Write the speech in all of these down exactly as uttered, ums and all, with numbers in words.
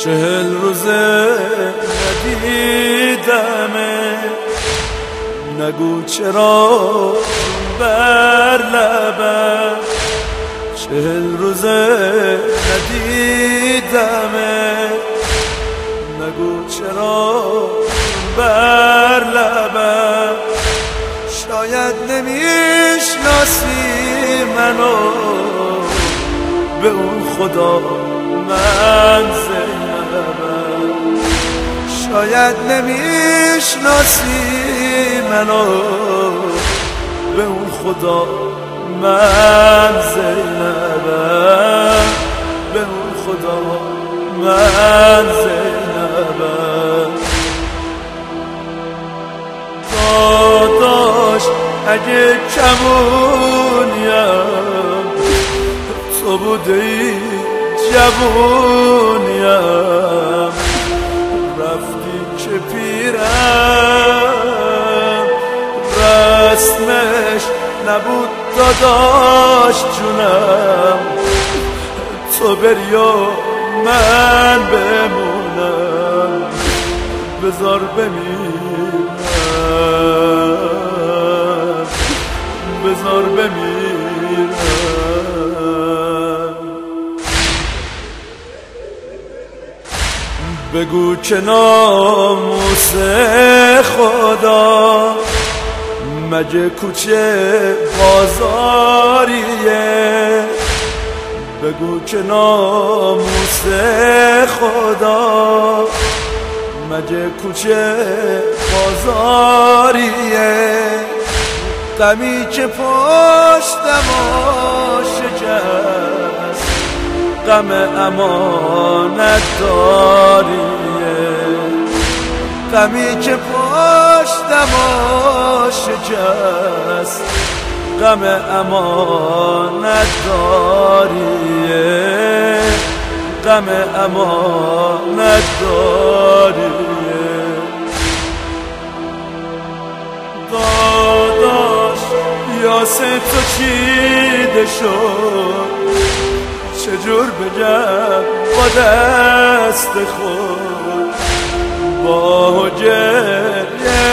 چهل روزه ندیدمه، نگو چرا بر لبم. چهل روزه ندیدمه، نگو چرا بر لبم. شاید نمیشناسی منو، به اون خدا من زینبم. شاید نمیشناسی منو، به اون خدا من زینبم. به اون خدا من زینبم. داداش اگه کمونیم، تو بوده ای جوونیم. رفتی که پیرم، رسمش نبود داداش جونم. تو بری و من بمونم، بذار بمیرم، بذار بمیرم. بگو که ناموس خدا، مگه کوچه بازاریه؟ بگو که ناموس خدا، مگه کوچه بازاریه؟ غمی که پشتمو شکست، غم امانت داریه. غمی که پشتمو شکست، غم امانت داریه. غم امانت داریه. داداش یاسه تو چیده شد، چجور بگم با دست خود. با گریه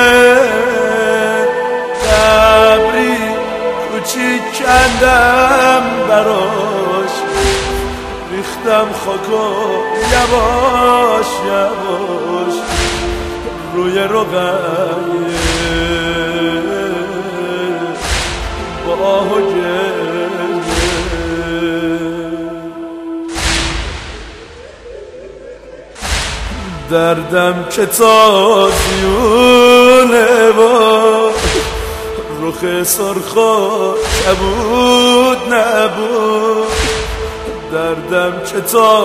قبری کوچیک کندم براش، ریختم خاکو یواش یواش روی رقیه. با گریه دردم که تازیونه و رخ سرخا کبود نبود. دردم که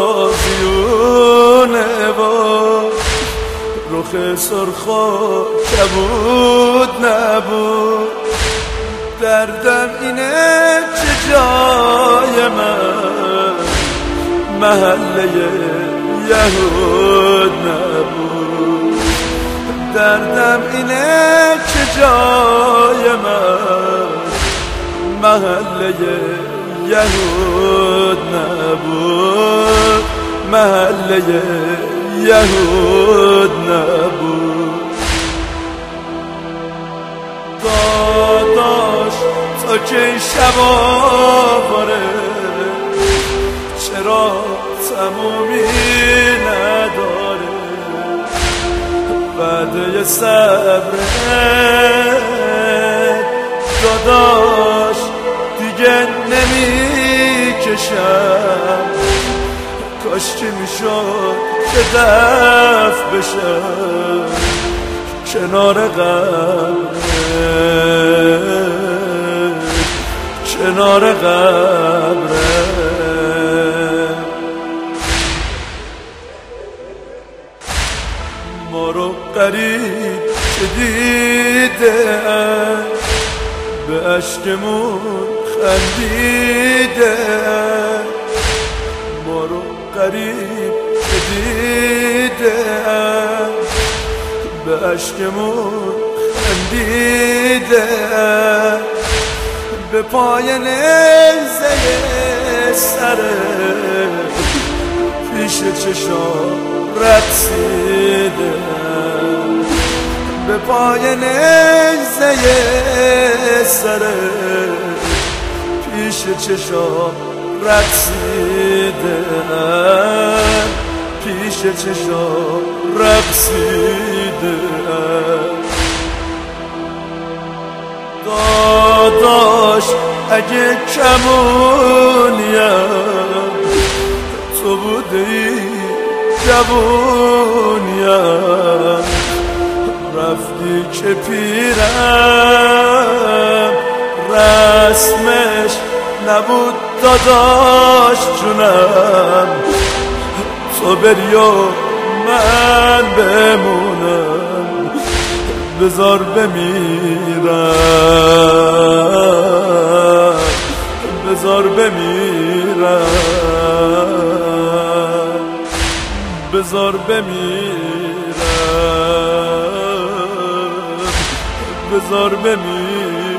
تازیونه و رخ سرخا کبود نبود. دردم اینه چه جای من محله یهود نبود. دردم اینه که جای من محله یهود نبود. محله یهود نبود. داداش تا که شبا باره، چرا تمومی نداره؟ وعده صبرت داداش دیگه نمیکشم. کاش که میشد که دفع بشم کنار قبرت، کنار قبرت. ما رو قریب که دیده، به عشقمون خندیده. ما رو قریب که دیده، به عشقمون خندیده. به پای نیزه سر پیش چشام رقصیده به پای نیزه سره پیش چشام رقصیده پیش چشام رقصیده داداش اگه کمونیم تو بودی جوونیم رفتی که پیرم رسمش نبود داداش جونم تو بری و من بمونم بذار بمیرم بذار بمیرم بذار بمیرم بذار بمیرم